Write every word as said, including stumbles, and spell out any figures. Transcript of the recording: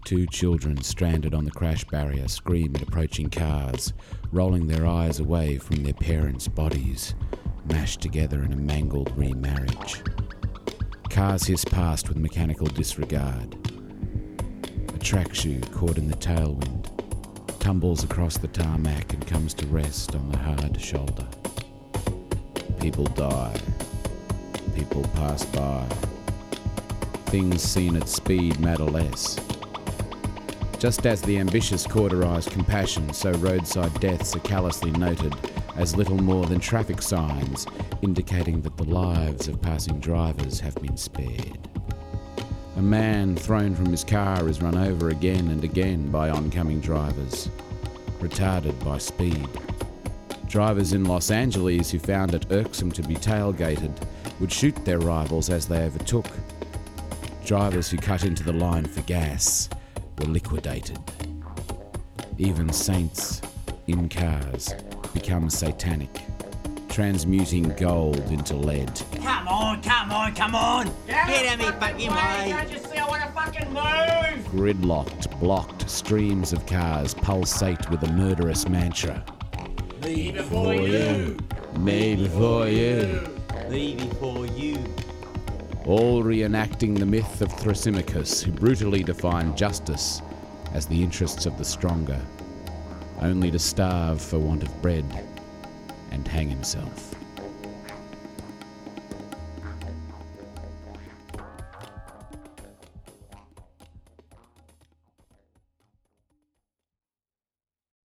Two children stranded on the crash barrier scream at approaching cars, rolling their eyes away from their parents' bodies, mashed together in a mangled remarriage. Cars hiss past with mechanical disregard. A track shoe caught in the tailwind tumbles across the tarmac and comes to rest on the hard shoulder. People die. People pass by. Things seen at speed matter less. Just as the ambitious cauterize compassion, so roadside deaths are callously noted as little more than traffic signs indicating that the lives of passing drivers have been spared. A man thrown from his car is run over again and again by oncoming drivers, retarded by speed. Drivers in Los Angeles who found it irksome to be tailgated would shoot their rivals as they overtook. Drivers who cut into the line for gas were liquidated. Even saints in cars become satanic, transmuting gold into lead. Come on, come on, come on! Get, Get out of me fucking way! Can't you see I want to fucking move? Gridlocked, blocked streams of cars pulsate with a murderous mantra. Me before you! Me before you! Me before you! All reenacting the myth of Thrasymachus, who brutally defined justice as the interests of the stronger, only to starve for want of bread and hang himself.